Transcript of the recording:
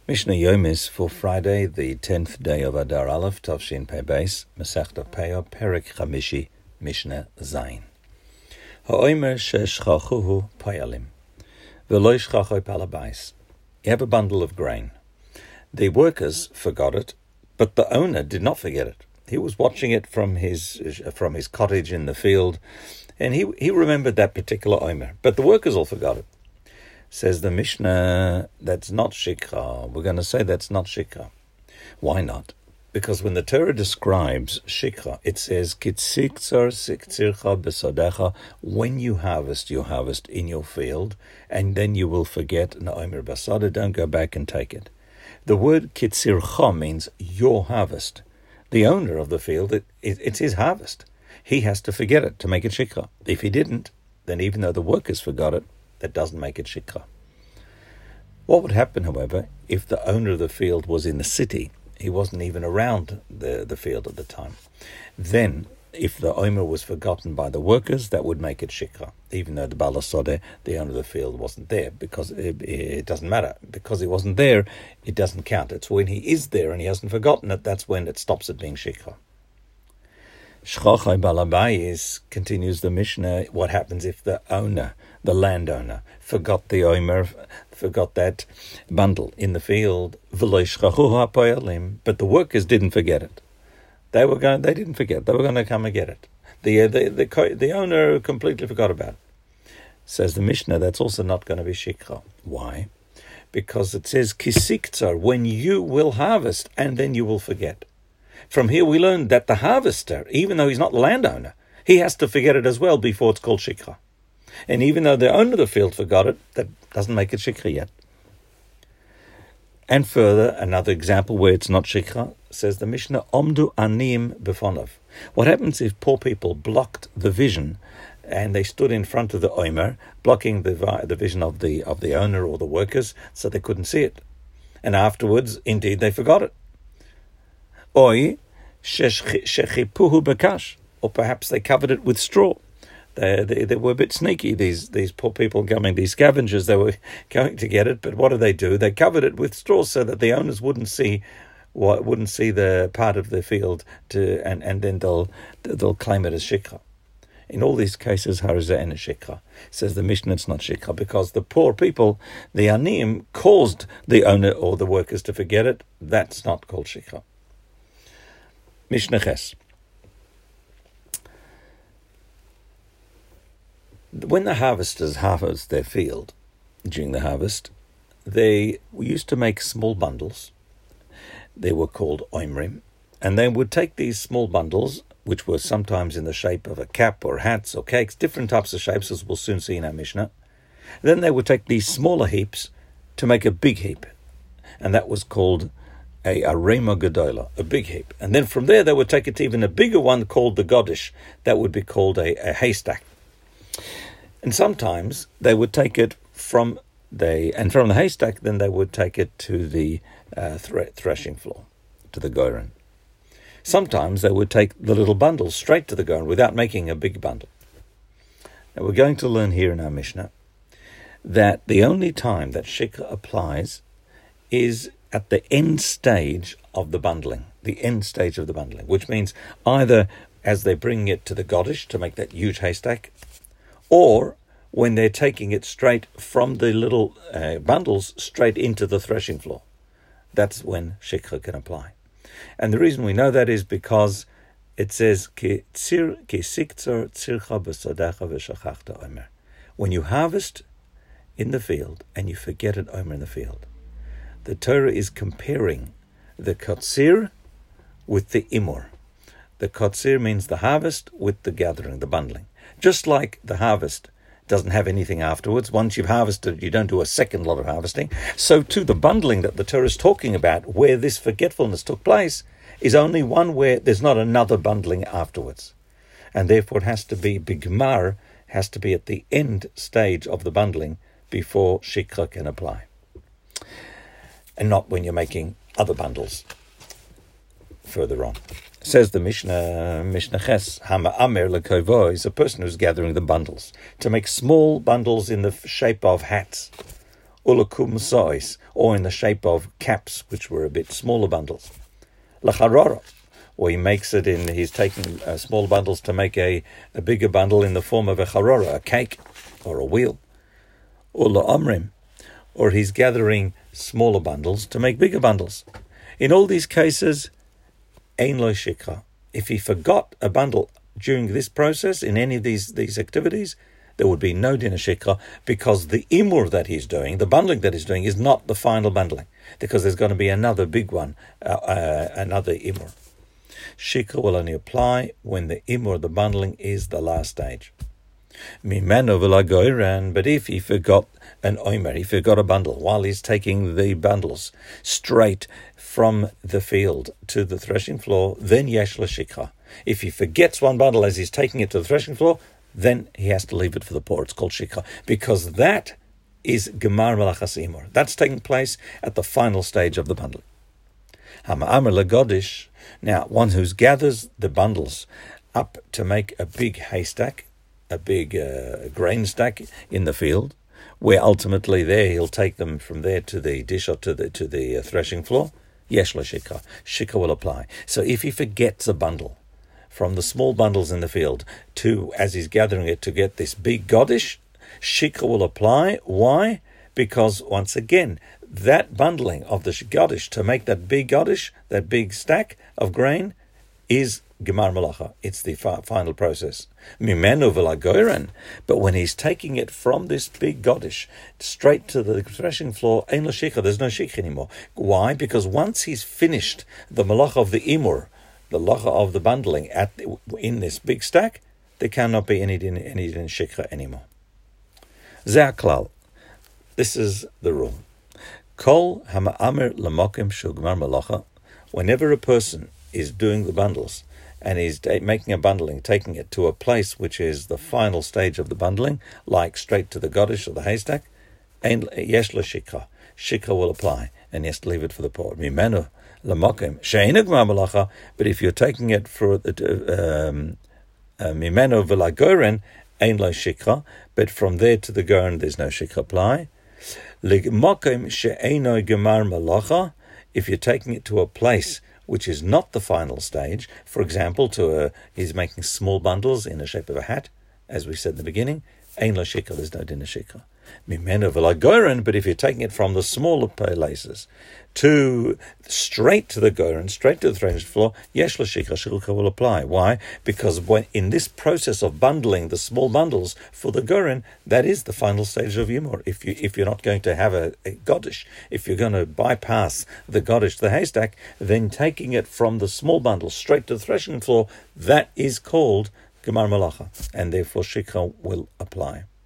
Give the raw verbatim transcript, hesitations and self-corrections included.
Mishnah Yomis for Friday, the tenth day of Adar Aleph, Tavshin Pei Beis, Masechta Peah, Perek Chamishi, Mishnah Zayin. Ha'omer she'shchachuhu payalim, v'lo yishchachoi palabais. You have a bundle of grain. The workers forgot it, but the owner did not forget it. He was watching it from his from his cottage in the field, and he he remembered that particular omer, but the workers all forgot it. Says the Mishnah, that's not shikha. We're going to say that's not shikha. Why not? Because when the Torah describes shikha, it says, Kitziktzar siktzircha besadecha. When you harvest, you harvest in your field, and then you will forget an omer basada. Don't go back and take it. The word kitzircha means your harvest. The owner of the field, it, it, it's his harvest. He has to forget it to make it shikha. If he didn't, then even though the workers forgot it, that doesn't make it shikha. What would happen, however, if the owner of the field was in the city? He wasn't even around the, the field at the time. Then, if the omer was forgotten by the workers, that would make it shikha, even though the balasodeh, the owner of the field, wasn't there, because it, it doesn't matter. Because he wasn't there, it doesn't count. It's when he is there and he hasn't forgotten it, that's when it stops it being shikha. Shchachai balabayis, continues the Mishnah, what happens if the owner, the landowner, forgot the omer, forgot that bundle in the field, but the workers didn't forget it. They were going. They didn't forget. They were going to come and get it. The the the, the owner completely forgot about it. Says the Mishnah, that's also not going to be shikha. Why? Because it says kisiktzar, when you will harvest and then you will forget. From here we learn that the harvester, even though he's not the landowner, he has to forget it as well before it's called shikha. And even though the owner of the field forgot it, that doesn't make it shikha yet. And further, another example where it's not shikha, says the Mishnah, Omdu anim befonov. What happens if poor people blocked the vision and they stood in front of the omer, blocking the the vision of the of the owner or the workers, so they couldn't see it? And afterwards, indeed, they forgot it. Oi shechipuhu bekash, or perhaps they covered it with straw. They, they they were a bit sneaky, these these poor people coming, these scavengers, they were going to get it, but what did they do? They covered it with straw so that the owners wouldn't see what wouldn't see the part of the field to and, and then they'll they'll claim it as shikha. In all these cases, harizah and shikha. Says the Mishnah, it's not shikha because the poor people, the anim, caused the owner or the workers to forget it. That's not called shikha. Mishnah Ches. When the harvesters harvest their field during the harvest, they used to make small bundles. They were called oimrim, and they would take these small bundles, which were sometimes in the shape of a cap or hats or cakes, different types of shapes, as we'll soon see in our Mishnah. Then they would take these smaller heaps to make a big heap, and that was called a arema gedola, a big heap. And then from there they would take it to even a bigger one called the godish. That would be called a, a haystack. And sometimes they would take it from the and from the haystack, then they would take it to the uh, thre- threshing floor, to the goren. Sometimes they would take the little bundles straight to the goren without making a big bundle. Now we're going to learn here in our Mishnah that the only time that shikha applies is at the end stage of the bundling, the end stage of the bundling, which means either as they bring it to the godish to make that huge haystack, or when they're taking it straight from the little uh, bundles straight into the threshing floor. That's when shikha can apply. And the reason we know that is because it says, when you harvest in the field and you forget an omer in the field, the Torah is comparing the kotzir with the imor. The kotzir means the harvest with the gathering, the bundling. Just like the harvest doesn't have anything afterwards. Once you've harvested, you don't do a second lot of harvesting. So too, the bundling that the Torah is talking about, where this forgetfulness took place, is only one where there's not another bundling afterwards. And therefore it has to be bigmar, has to be at the end stage of the bundling before shikha can apply. And not when you're making other bundles further on. Says the Mishnah, Mishnah Ches, Hama Amer Lekovo is a person who's gathering the bundles to make small bundles in the shape of hats ulakum sais, or in the shape of caps, which were a bit smaller bundles. Lacharora, or he makes it in, he's taking uh, small bundles to make a, a bigger bundle in the form of a charora, a cake, or a wheel. Ula amrim, or he's gathering smaller bundles to make bigger bundles. In all these cases, ein lo shikha. If he forgot a bundle during this process, in any of these, these activities, there would be no din shikha, because the imur that he's doing, the bundling that he's doing, is not the final bundling, because there's going to be another big one, uh, uh, another imur. Shikha will only apply when the imur, the bundling, is the last stage. Mimeno v'lagoyran, but if he forgot an oimer, he forgot a bundle while he's taking the bundles straight from the field to the threshing floor, then yesh l'shikha. If he forgets one bundle as he's taking it to the threshing floor, then he has to leave it for the poor. It's called shikha, because that is gemar malachas imur. That's taking place at the final stage of the bundling. Hama'amr lagodish. Now, one who gathers the bundles up to make a big haystack, a big uh, grain stack in the field, where ultimately there he'll take them from there to the dish or to the to the uh, threshing floor. Yesh lo shikha. Shikha will apply. So if he forgets a bundle from the small bundles in the field to, as he's gathering it, to get this big godish, shikha will apply. Why? Because once again, that bundling of the godish to make that big godish, that big stack of grain, is gemar malacha. It's the fi- final process. Mimenu v'lagoyren. But when he's taking it from this big godish straight to the threshing floor, ein lo shikha, there's no shikha anymore. Why? Because once he's finished the malacha of the imur, the malacha of the bundling at in this big stack, there cannot be any din, any din shikha anymore. Zeh klal. This is the rule. Kol hama'amer lamokim shel gemar malacha. Whenever a person is doing the bundles and is making a bundling, taking it to a place which is the final stage of the bundling, like straight to the godish or the haystack, yesh lo shikha. Shikha will apply, and he has to leave it for the poor. Mimenu lamokim she'einu gemar malacha. But if you're taking it for the mimenu v'lagoren, ein lo shikha. But from there to the goren, there's no shikha apply. L'mokim she'eino gemar malacha. If you're taking it to a place which is not the final stage, for example, to a, he's making small bundles in the shape of a hat, as we said in the beginning, ein lo shikha, there's no din shikha. Mimenu v'lagoren, but if you're taking it from the smaller places to straight to the goren, straight to the threshing floor, yesh lo shikha, shikha will apply. Why? Because when in this process of bundling the small bundles for the goren, that is the final stage of yimur. If you if you're not going to have a, a godish, if you're going to bypass the godish, the haystack, then taking it from the small bundle straight to the threshing floor, that is called gemar malacha, and therefore shikha will apply.